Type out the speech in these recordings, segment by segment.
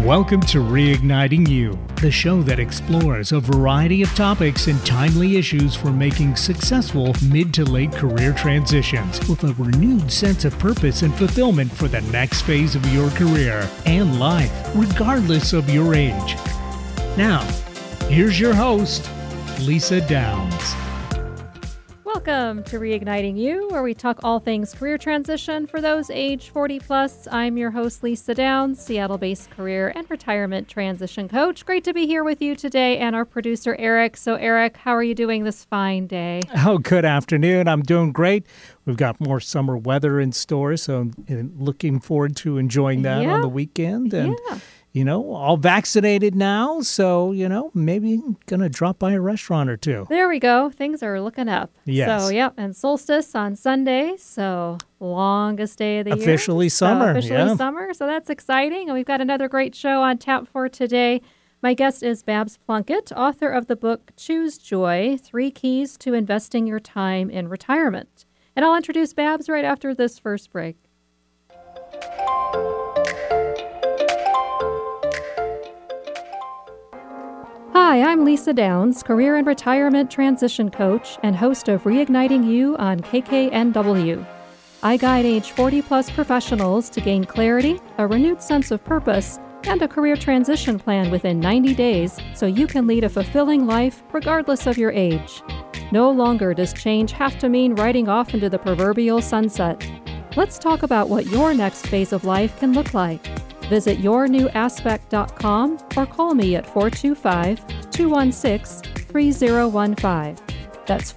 Welcome to Reigniting You, the show that explores a variety of topics and timely issues for making successful mid to late career transitions with a renewed sense of purpose and fulfillment for the next phase of your career and life, regardless of your age. Now, here's your host, Lisa Downs. Welcome to Reigniting You, where we talk all things career transition for those age 40 plus. I'm your host, Lisa Downs, Seattle-based career and retirement transition coach. Great to be here with you today, and our producer, Eric. So, Eric, how are you doing this fine day? Oh, good afternoon. I'm doing great. We've got more summer weather in store, so I'm looking forward to enjoying that on the weekend. And all vaccinated now, so, maybe going to drop by a restaurant or two. There we go. Things are looking up. Yes. So, and solstice on Sunday, so longest day of the year. Officially summer. Officially summer, so that's exciting. And we've got another great show on tap for today. My guest is Babs Plunkett, author of the book Choose Joy, 3 Keys to Investing Your Time in Retirement. And I'll introduce Babs right after this first break. Hi, I'm Lisa Downs, career and retirement transition coach and host of Reigniting You on KKNW. I guide age 40-plus professionals to gain clarity, a renewed sense of purpose, and a career transition plan within 90 days so you can lead a fulfilling life regardless of your age. No longer does change have to mean riding off into the proverbial sunset. Let's talk about what your next phase of life can look like. Visit yournewaspect.com or call me at 425-216-3015. That's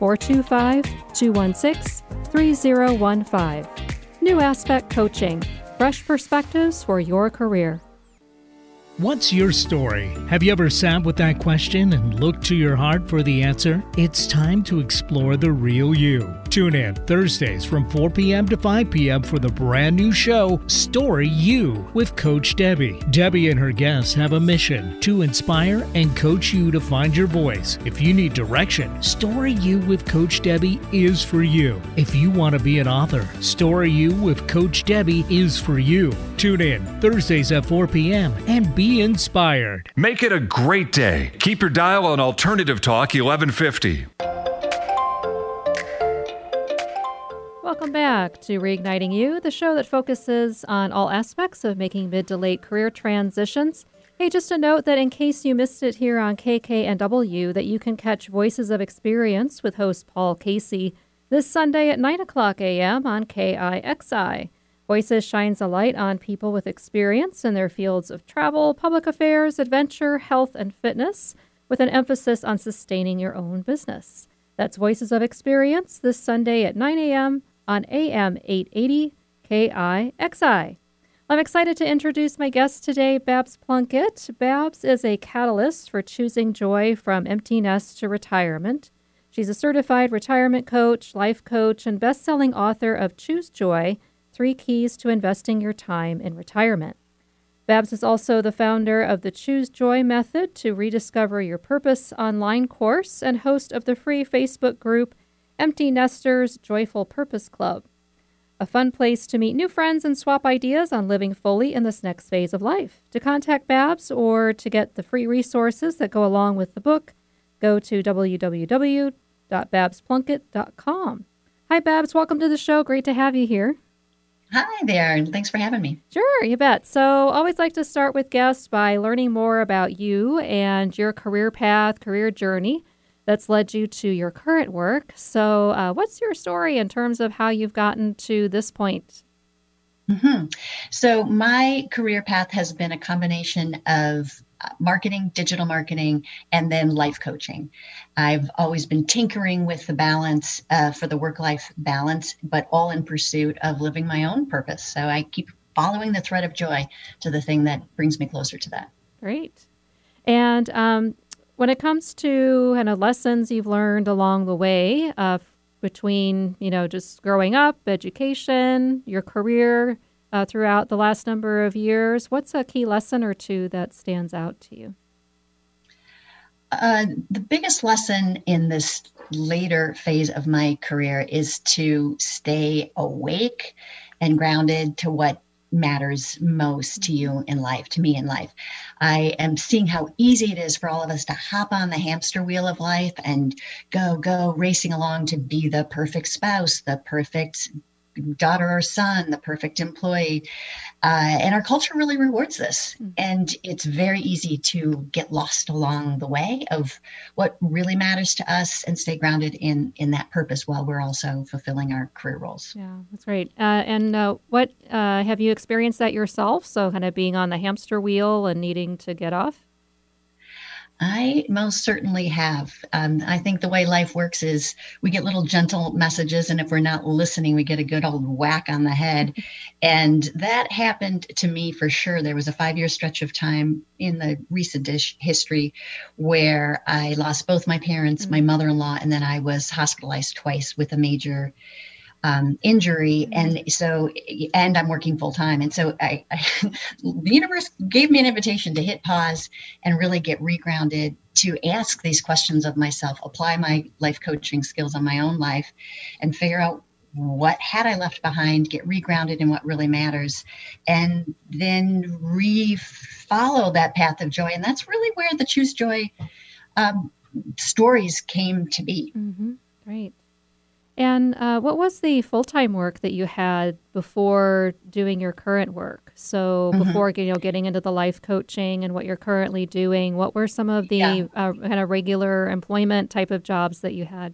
425-216-3015. New Aspect Coaching. Fresh perspectives for your career. What's your story? Have you ever sat with that question and looked to your heart for the answer? It's time to explore the real you. Tune in Thursdays from 4 p.m. to 5 p.m. for the brand new show, Story You, with Coach Debbie. Debbie and her guests have a mission to inspire and coach you to find your voice. If you need direction, Story You with Coach Debbie is for you. If you want to be an author, Story You with Coach Debbie is for you. Tune in Thursdays at 4 p.m. and be inspired. Make it a great day. Keep your dial on Alternative Talk 1150. Welcome back to Reigniting You, the show that focuses on all aspects of making mid to late career transitions. Hey, just a note that in case you missed it here on KKNW, that you can catch Voices of Experience with host Paul Casey this Sunday at 9 o'clock a.m. on KIXI. Voices shines a light on people with experience in their fields of travel, public affairs, adventure, health, and fitness, with an emphasis on sustaining your own business. That's Voices of Experience this Sunday at 9 a.m. on AM 880 KIXI. I'm excited to introduce my guest today, Babs Plunkett. Babs is a catalyst for choosing joy from empty nest to retirement. She's a certified retirement coach, life coach, and best-selling author of Choose Joy, 3 Keys to Investing Your Time in Retirement. Babs is also the founder of the Choose Joy Method to Rediscover Your Purpose online course and host of the free Facebook group Empty Nesters Joyful Purpose Club, a fun place to meet new friends and swap ideas on living fully in this next phase of life. To contact Babs or to get the free resources that go along with the book, go to www.babsplunkett.com. Hi, Babs. Welcome to the show. Great to have you here. Hi there, and thanks for having me. Sure, you bet. So always like to start with guests by learning more about you and your career path, career journey that's led you to your current work. So what's your story in terms of how you've gotten to this point? So my career path has been a combination of marketing, digital marketing, and then life coaching. I've always been tinkering with the balance for the work-life balance, but all in pursuit of living my own purpose. So I keep following the thread of joy to the thing that brings me closer to that. Great. And when it comes to kind of lessons you've learned along the way between, just growing up, education, your career, throughout the last number of years, what's a key lesson or two that stands out to you? The biggest lesson in this later phase of my career is to stay awake and grounded to what matters most to you in life, to me in life. I am seeing how easy it is for all of us to hop on the hamster wheel of life and go racing along to be the perfect spouse, the perfect daughter or son, the perfect employee. And our culture really rewards this. And it's very easy to get lost along the way of what really matters to us and stay grounded in that purpose while we're also fulfilling our career roles. Yeah, that's great. And what have you experienced that yourself? So kind of being on the hamster wheel and needing to get off? I most certainly have. I think the way life works is we get little gentle messages, and if we're not listening, we get a good old whack on the head. And that happened to me for sure. There was a 5-year stretch of time in the recent history where I lost both my parents, my mother-in-law, and then I was hospitalized twice with a major injury. And I'm working full time. And so the universe gave me an invitation to hit pause and really get regrounded, to ask these questions of myself, apply my life coaching skills on my own life, and figure out what had I left behind, get regrounded in what really matters, and then follow that path of joy. And that's really where the Choose Joy stories came to be. Mm-hmm. Great. And what was the full-time work that you had before doing your current work? So before getting into the life coaching and what you're currently doing, what were some of the kind of regular employment type of jobs that you had?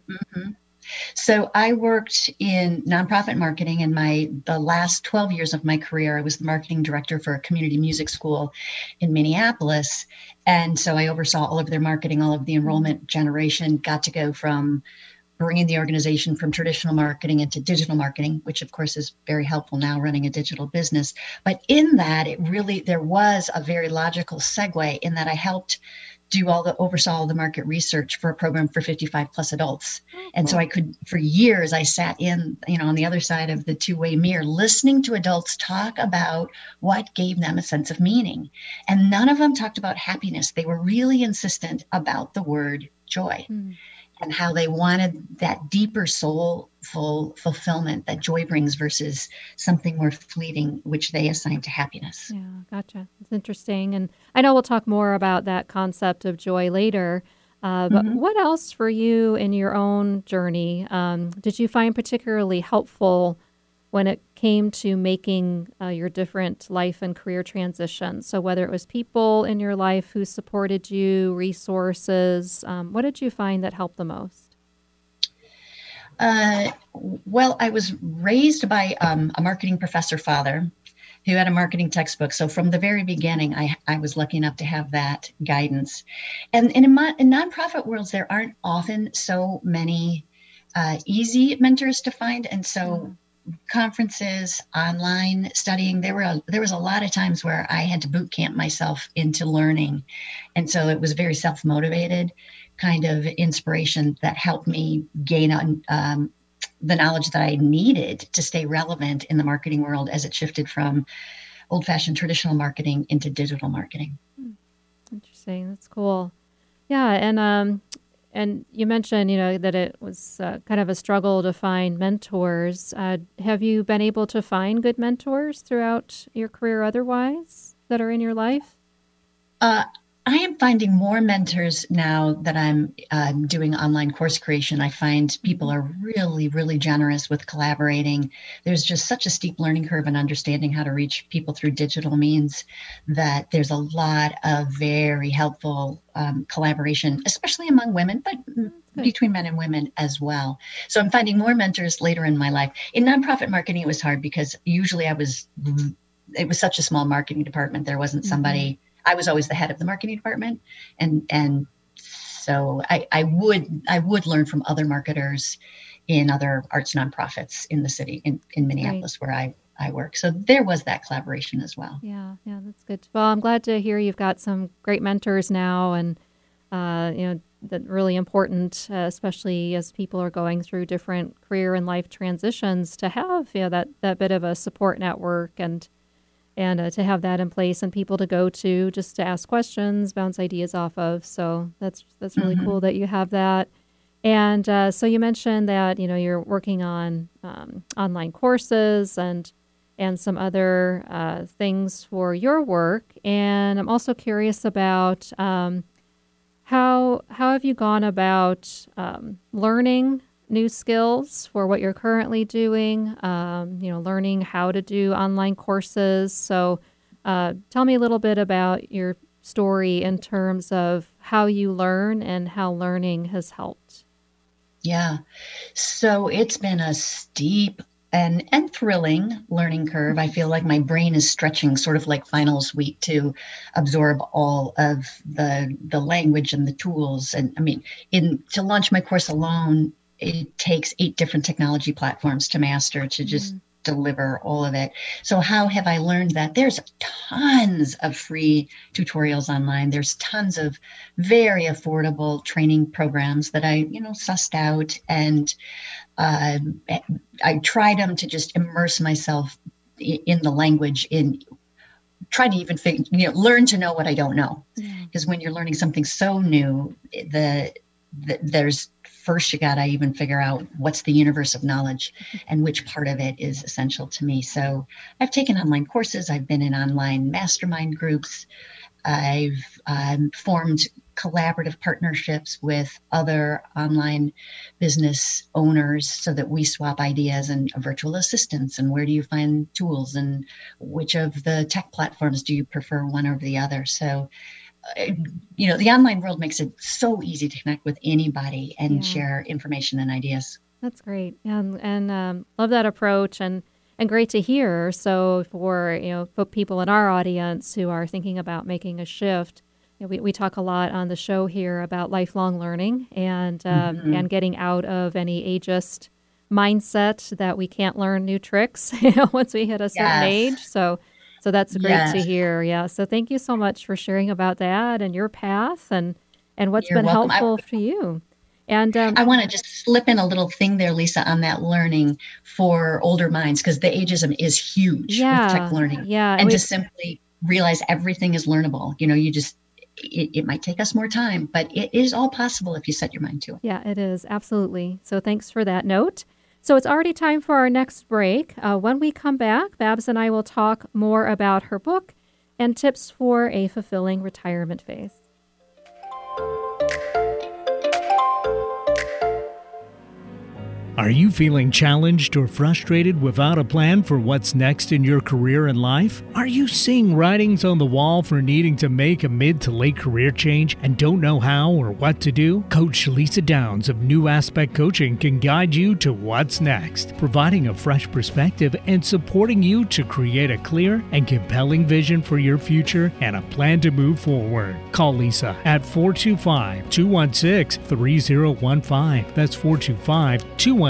So I worked in nonprofit marketing. In the last 12 years of my career, I was the marketing director for a community music school in Minneapolis. And so I oversaw all of their marketing, all of the enrollment generation, got to go from bringing the organization from traditional marketing into digital marketing, which of course is very helpful now running a digital business. But in that, there was a very logical segue in that I helped oversaw all the market research for a program for 55 plus adults. And so for years, I sat in, on the other side of the two-way mirror, listening to adults talk about what gave them a sense of meaning. And none of them talked about happiness. They were really insistent about the word joy. And how they wanted that deeper soulful fulfillment that joy brings versus something more fleeting, which they assign to happiness. Yeah, gotcha. It's interesting. And I know we'll talk more about that concept of joy later. But what else for you in your own journey did you find particularly helpful when it came to making your different life and career transitions? So whether it was people in your life who supported you, resources, what did you find that helped the most? Well, I was raised by a marketing professor father who had a marketing textbook. So from the very beginning, I was lucky enough to have that guidance. And in nonprofit worlds, there aren't often so many easy mentors to find. And so conferences, online studying, there was a lot of times where I had to boot camp myself into learning. And so it was very self-motivated kind of inspiration that helped me gain on the knowledge that I needed to stay relevant in the marketing world as it shifted from old-fashioned traditional marketing into digital marketing. Interesting. That's cool. Yeah. And you mentioned, that it was kind of a struggle to find mentors. Have you been able to find good mentors throughout your career otherwise that are in your life? I am finding more mentors now that I'm doing online course creation. I find people are really, really generous with collaborating. There's just such a steep learning curve in understanding how to reach people through digital means that there's a lot of very helpful collaboration, especially among women, but between men and women as well. So I'm finding more mentors later in my life. In nonprofit marketing, it was hard because usually it was such a small marketing department. There wasn't somebody. I was always the head of the marketing department. And so I would learn from other marketers in other arts nonprofits in the city, in Minneapolis, where I work. So there was that collaboration as well. Yeah, that's good. Well, I'm glad to hear you've got some great mentors now, and that really important, especially as people are going through different career and life transitions, to have that bit of a support network and to have that in place and people to go to just to ask questions, bounce ideas off of. So that's really cool that you have that. And so you mentioned that, you're working on online courses and and some other things for your work. And I'm also curious about how have you gone about learning new skills for what you're currently doing, learning how to do online courses. So tell me a little bit about your story in terms of how you learn and how learning has helped. Yeah. So it's been a steep and thrilling learning curve. I feel like my brain is stretching sort of like finals week to absorb all of the language and the tools. And I mean, to launch my course alone, it takes 8 different technology platforms to master, to just deliver all of it. So how have I learned that? There's tons of free tutorials online. There's tons of very affordable training programs that I, sussed out, and I tried them to just immerse myself in the language, in trying to even learn to know what I don't know. Because when you're learning something so new, there's first you got to even figure out what's the universe of knowledge and which part of it is essential to me. So I've taken online courses. I've been in online mastermind groups. I've formed collaborative partnerships with other online business owners so that we swap ideas and virtual assistants, and where do you find tools, and which of the tech platforms do you prefer, one over the other. So the online world makes it so easy to connect with anybody and share information and ideas. That's great. And love that approach, and great to hear. So for people in our audience who are thinking about making a shift, we talk a lot on the show here about lifelong learning and getting out of any ageist mindset that we can't learn new tricks once we hit a certain age. So that's great to hear. Yeah. So thank you so much for sharing about that and your path and what's been helpful for you. And I want to just slip in a little thing there, Lisa, on that learning for older minds, because the ageism is huge with tech learning. Yeah. And to simply realize everything is learnable. It might take us more time, but it is all possible if you set your mind to it. Yeah, it is. Absolutely. So thanks for that note. So it's already time for our next break. When we come back, Babs and I will talk more about her book and tips for a fulfilling retirement phase. Are you feeling challenged or frustrated without a plan for what's next in your career and life? Are you seeing writings on the wall for needing to make a mid to late career change and don't know how or what to do? Coach Lisa Downs of New Aspect Coaching can guide you to what's next, providing a fresh perspective and supporting you to create a clear and compelling vision for your future and a plan to move forward. Call Lisa at 425-216-3015. That's 425-216-3015.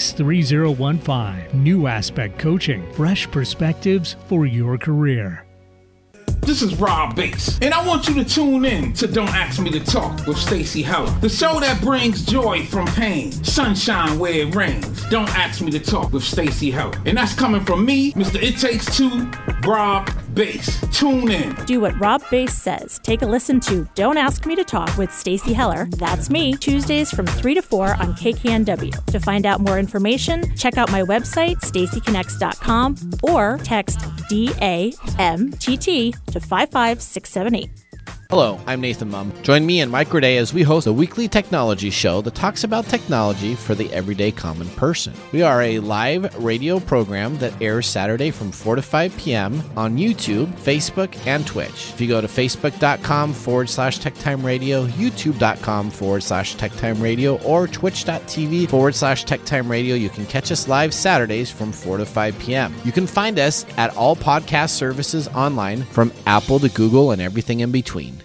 New Aspect Coaching, fresh perspectives for your career. This is Rob Bass, and I want you to tune in to Don't Ask Me to Talk with Stacey Heller, the show that brings joy from pain, sunshine where it rains. Don't Ask Me to Talk with Stacey Heller. And that's coming from me, Mr. It Takes Two, Rob Bass. Tune in. Do what Rob Bass says. Take a listen to Don't Ask Me to Talk with Stacey Heller. That's me, Tuesdays from 3 to 4 on KKNW. To find out more information, check out my website, staceyconnects.com, or text DAMTT to 55678. Hello, I'm Nathan Mum. Join me and Mike Raday as we host a weekly technology show that talks about technology for the everyday common person. We are a live radio program that airs Saturday from 4 to 5 p.m. on YouTube, Facebook, and Twitch. If you go to facebook.com/TechTime Radio, youtube.com/TechTime Radio, or twitch.tv/TechTime Radio, you can catch us live Saturdays from 4 to 5 p.m. You can find us at all podcast services online, from Apple to Google and everything in between.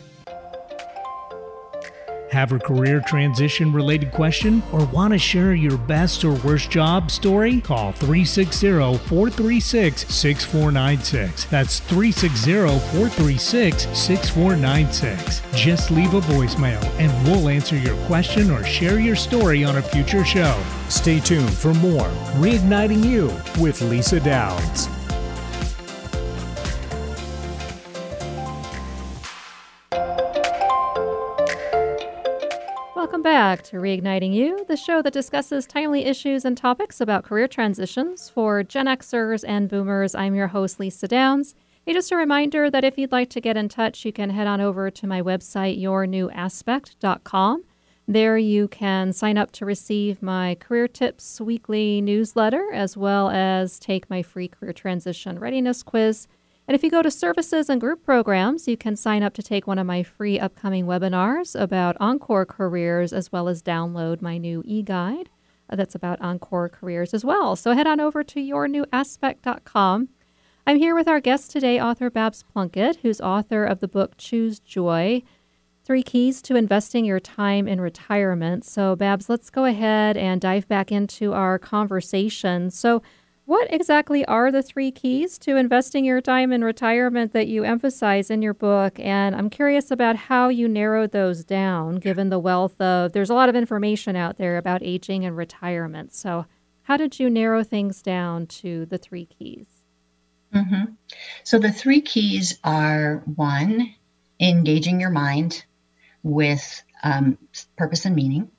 Have a career transition related question or want to share your best or worst job story? Call 360-436-6496. That's 360-436-6496. Just leave a voicemail and we'll answer your question or share your story on a future show. Stay tuned for more Reigniting You with Lisa Downs. Welcome Welcome back to Reigniting You, the show that discusses timely issues and topics about career transitions for Gen Xers and Boomers. I'm your host, Lisa Downs. Hey, just a reminder that if you'd like to get in touch, you can head on over to my website, yournewaspect.com. There you can sign up to receive my Career Tips weekly newsletter, as well as take my free career transition readiness quiz. And if you go to services and group programs, you can sign up to take one of my free upcoming webinars about Encore careers, as well as download my new e-guide that's about Encore careers as well. So head on over to yournewaspect.com. I'm here with our guest today, author Babs Plunkett, who's author of the book Choose Joy, 3 Keys to Investing Your Time in Retirement. So Babs, let's go ahead and dive back into our conversation. So what exactly are the 3 keys to investing your time in retirement that you emphasize in your book? And I'm curious about how you narrowed those down, given the wealth of, there's a lot of information out there about aging and retirement. So how did you narrow things down to the 3 keys? Mm-hmm. So the 3 keys are 1, engaging your mind with purpose and meaning.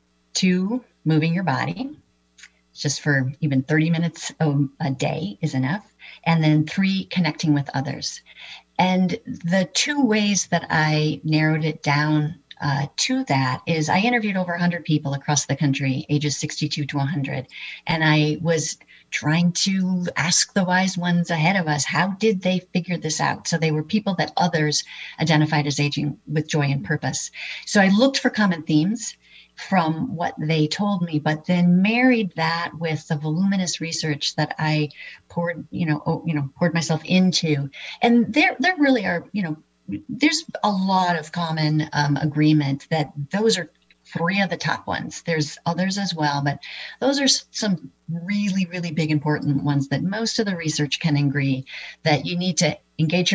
2, moving your body. Just for even 30 minutes a day is enough. And then 3, connecting with others. And the 2 ways that I narrowed it down to that is I interviewed over 100 people across the country, ages 62 to 100. And I was trying to ask the wise ones ahead of us, how did they figure this out? So they were people that others identified as aging with joy and purpose. So I looked for common themes from what they told me, but then married that with the voluminous research that I poured myself into. And there really are, there's a lot of common agreement that those are 3 of the top ones. There's others as well, but those are some really, really big, important ones that most of the research can agree that you need to engage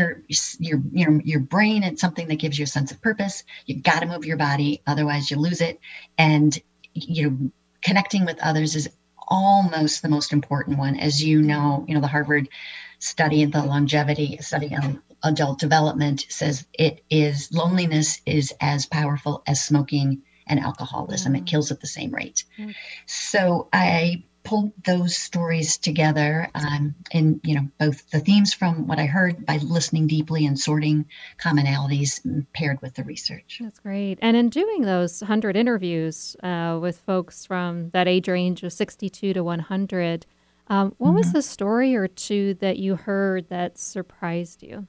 your brain in something that gives you a sense of purpose. You got to move your body, otherwise you lose it. And connecting with others is almost the most important one. As you know, the Harvard study, the longevity study on adult development says loneliness is as powerful as smoking and alcoholism. It kills at the same rate. So I pulled those stories together in both the themes from what I heard by listening deeply and sorting commonalities paired with the research. That's great. And in doing those 100 interviews with folks from that age range of 62 to 100, what was the story or 2 that you heard that surprised you?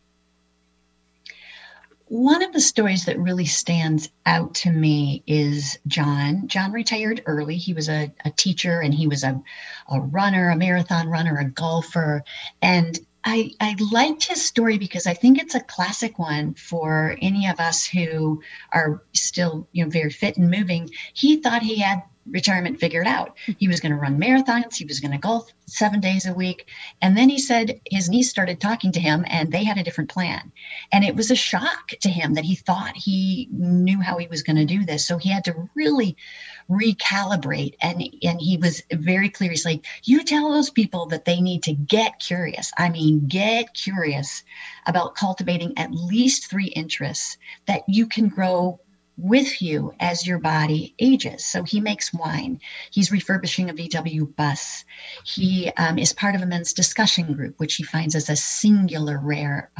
One of the stories that really stands out to me is John. John retired early. He was a teacher, and he was a runner, a marathon runner, a golfer. And I liked his story because I think it's a classic one for any of us who are still, very fit and moving. He thought he had retirement figured out. He was going to run marathons. He was going to golf 7 days a week. And then he said his niece started talking to him and they had a different plan. And it was a shock to him that he thought he knew how he was going to do this. So he had to really recalibrate. And he was very clear. He's like, you tell those people that they need to get curious. I mean, get curious about cultivating at least 3 interests that you can grow with you as your body ages. So he makes wine. He's refurbishing a VW bus. He is part of a men's discussion group, which he finds as a singular rare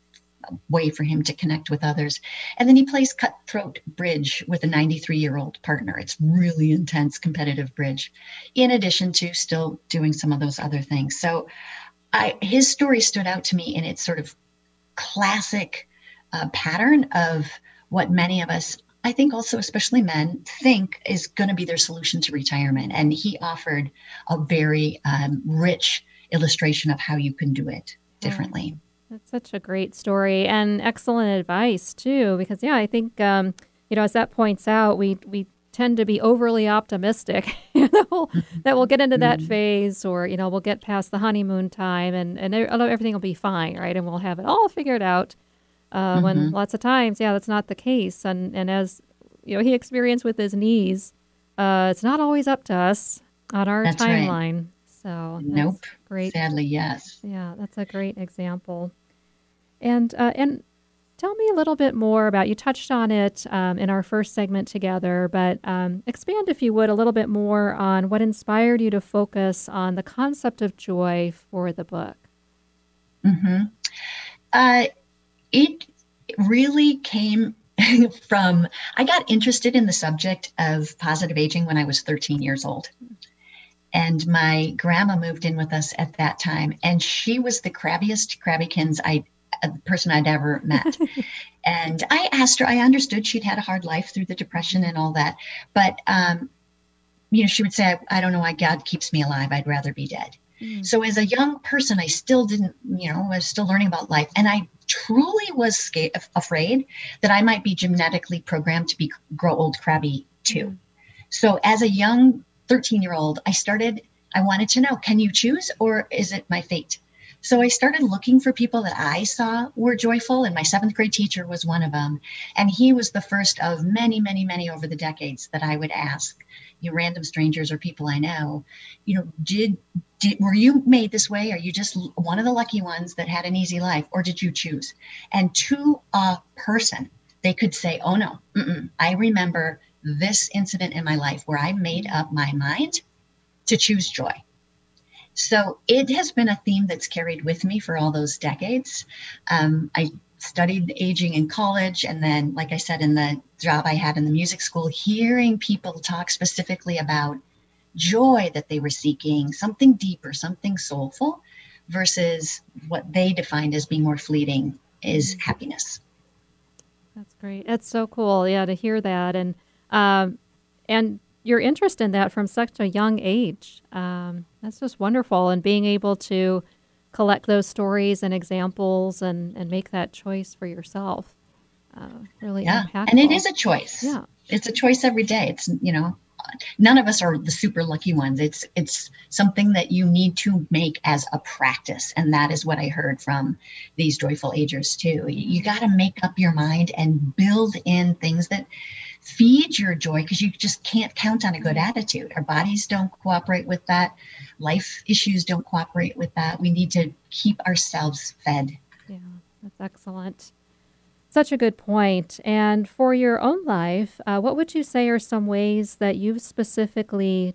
way for him to connect with others. And then he plays cutthroat bridge with a 93-year-old partner. It's really intense competitive bridge, in addition to still doing some of those other things. So his story stood out to me in its sort of classic pattern of what many of us, I think also especially men, think is going to be their solution to retirement. And he offered a very rich illustration of how you can do it differently. That's such a great story and excellent advice too, because I think, as that points out, we tend to be overly optimistic that we'll get into that phase, or, we'll get past the honeymoon time and everything will be fine, right? And we'll have it all figured out. When lots of times, that's not the case. And as he experienced with his knees, it's not always up to us on our timeline. Right. So nope. Great. Sadly, yes. Yeah, that's a great example. And Tell me a little bit more about, you touched on it in our first segment together, but expand, if you would, a little bit more on what inspired you to focus on the concept of joy for the book. Mm-hmm. It really came from, I got interested in the subject of positive aging when I was 13 years old. And my grandma moved in with us at that time, and she was the crabbiest crabbykins person I'd ever met. And I asked her, I understood she'd had a hard life through the Depression and all that, but she would say, I don't know why God keeps me alive. I'd rather be dead. So as a young person, I still didn't, was still learning about life. And I truly was afraid that I might be genetically programmed to grow old crabby too. So as a young 13-year-old, I wanted to know, can you choose, or is it my fate? So I started looking for people that I saw were joyful, and my 7th grade teacher was one of them. And he was the first of many, many, many over the decades that I would ask, random strangers or people I know, were you made this way? Are you just one of the lucky ones that had an easy life, or did you choose? And to a person, they could say, oh no, I remember this incident in my life where I made up my mind to choose joy. So it has been a theme that's carried with me for all those decades. I studied aging in college. And then, like I said, in the job I had in the music school, hearing people talk specifically about joy that they were seeking, something deeper, something soulful, versus what they defined as being more fleeting is happiness. That's great. That's so cool. Yeah, to hear that. And your interest in that from such a young age. That's just wonderful. And being able to collect those stories and examples and make that choice for yourself. Really impactful. And it is a choice. Yeah. It's a choice every day. It's, none of us are the super lucky ones. It's something that you need to make as a practice. And that is what I heard from these joyful agers too. You got to make up your mind and build in things that feed your joy, because you just can't count on a good attitude. Our bodies don't cooperate with that. Life issues don't cooperate with that. We need to keep ourselves fed. Yeah, that's excellent. Such a good point. And for your own life, what would you say are some ways that you've specifically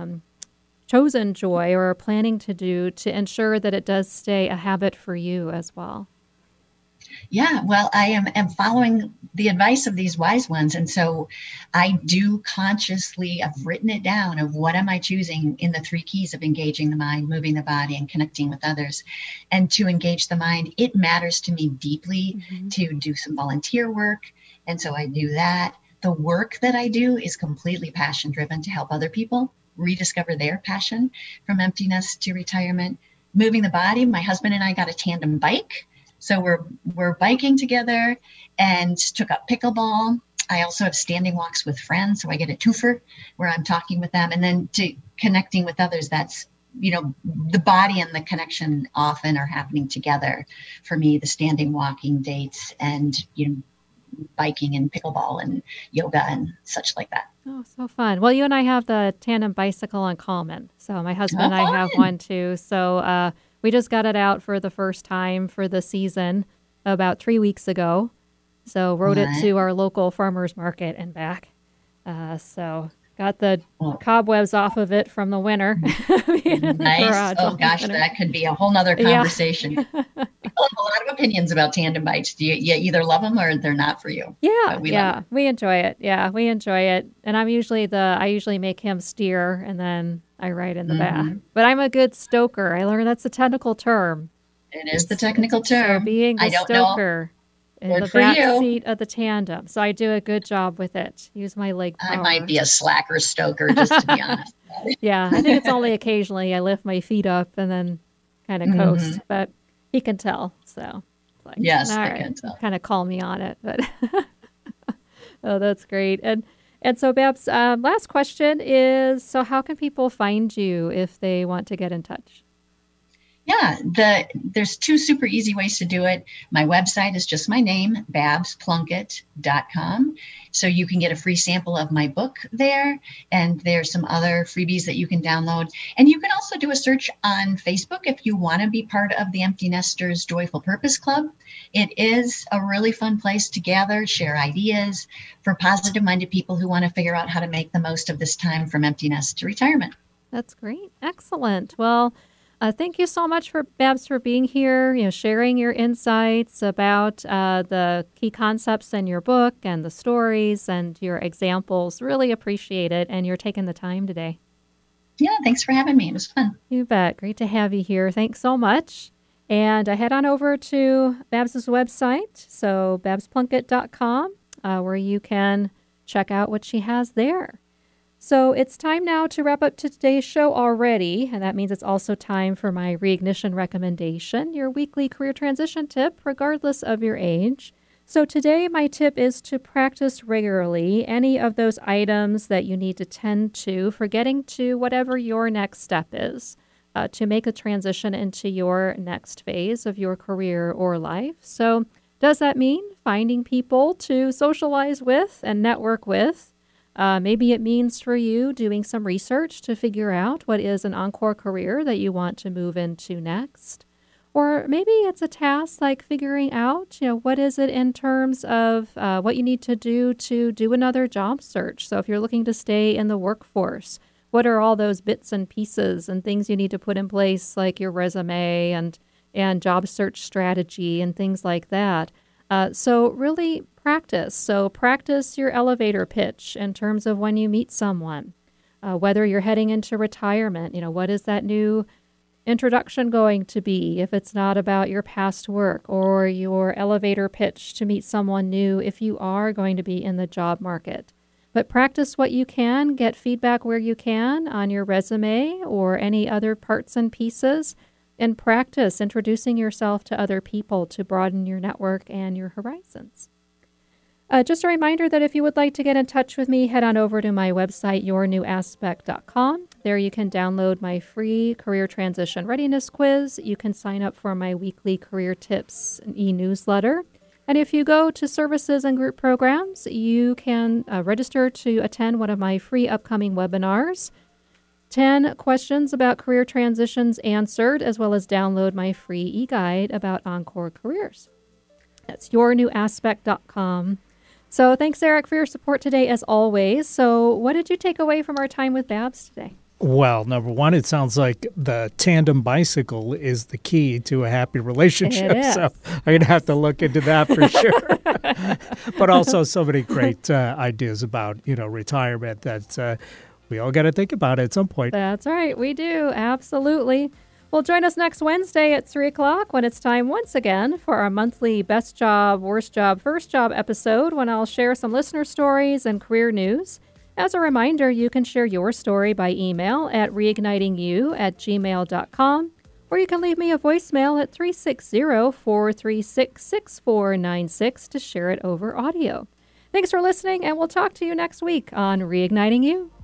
chosen joy or are planning to do to ensure that it does stay a habit for you as well? Yeah, well, I am following the advice of these wise ones. And so I do consciously, I've written it down of what am I choosing in the 3 keys of engaging the mind, moving the body, and connecting with others. And to engage the mind, it matters to me deeply to do some volunteer work. And so I do that. The work that I do is completely passion driven to help other people rediscover their passion from emptiness to retirement. Moving the body, my husband and I got a tandem bike. So we're biking together and took up pickleball. I also have standing walks with friends. So I get a twofer where I'm talking with them, and then to connecting with others. That's, the body and the connection often are happening together for me, the standing walking dates and, biking and pickleball and yoga and such like that. Oh, so fun. Well, you and I have the tandem bicycle in common. So my husband and I have one too. So, we just got it out for the first time for the season about 3 weeks ago. So rode it to our local farmer's market and back. So got the cobwebs off of it from the winter. Nice. Oh gosh, that could be a whole nother conversation. People have a lot of opinions about tandem bikes. Do you either love them or they're not for you? Yeah, we enjoy it. Yeah, we enjoy it. And I usually make him steer, and then I ride in the back. But I'm a good stoker. I learned that's a technical term. It is the technical term. So being the stoker in the back seat of the tandem. So I do a good job with it. Use my leg power. I might be a slacker stoker, just to be honest. Yeah, I think it's only occasionally I lift my feet up and then kind of coast. But he can tell. So yes, I can tell. Kind of call me on it. But oh, that's great. And so, Babs, last question is, so how can people find you if they want to get in touch? Yeah, there's two super easy ways to do it. My website is just my name, babsplunkett.com. So you can get a free sample of my book there, and there's some other freebies that you can download. And you can also do a search on Facebook if you want to be part of the Empty Nesters Joyful Purpose Club. It is a really fun place to gather, share ideas for positive-minded people who want to figure out how to make the most of this time from empty nest to retirement. That's great. Excellent. Well, thank you so much Babs for being here, sharing your insights about the key concepts in your book and the stories and your examples. Really appreciate it. And you're taking the time today. Yeah, thanks for having me. It was fun. You bet. Great to have you here. Thanks so much. And head on over to Babs's website, so babsplunkett.com, where you can check out what she has there. So it's time now to wrap up today's show already, and that means it's also time for my reignition recommendation, your weekly career transition tip, regardless of your age. So today my tip is to practice regularly any of those items that you need to tend to for getting to whatever your next step is, to make a transition into your next phase of your career or life. So does that mean finding people to socialize with and network with? Maybe it means for you doing some research to figure out what is an encore career that you want to move into next. Or maybe it's a task like figuring out, what is it in terms of what you need to do another job search. So if you're looking to stay in the workforce, what are all those bits and pieces and things you need to put in place, like your resume and job search strategy and things like that. So really practice. So practice your elevator pitch in terms of when you meet someone, whether you're heading into retirement, what is that new introduction going to be if it's not about your past work, or your elevator pitch to meet someone new if you are going to be in the job market. But practice what you can, get feedback where you can on your resume or any other parts and pieces, and practice introducing yourself to other people to broaden your network and your horizons. Just a reminder that if you would like to get in touch with me, head on over to my website, yournewaspect.com. There you can download my free career transition readiness quiz. You can sign up for my weekly career tips and e-newsletter. And if you go to services and group programs, you can register to attend one of my free upcoming webinars. 10 questions about career transitions answered, as well as download my free e-guide about encore careers. That's yournewaspect.com. So thanks, Eric, for your support today, as always. So what did you take away from our time with Babs today? Well, number one, it sounds like the tandem bicycle is the key to a happy relationship. So I'm going to have to look into that for sure. But also so many great ideas about, retirement that we all got to think about at some point. That's right. We do. Absolutely. Well, join us next Wednesday at 3 o'clock when it's time once again for our monthly Best Job, Worst Job, First Job episode, when I'll share some listener stories and career news. As a reminder, you can share your story by email at reignitingyou@gmail.com, or you can leave me a voicemail at 360-436-6496 to share it over audio. Thanks for listening, and we'll talk to you next week on Reigniting You.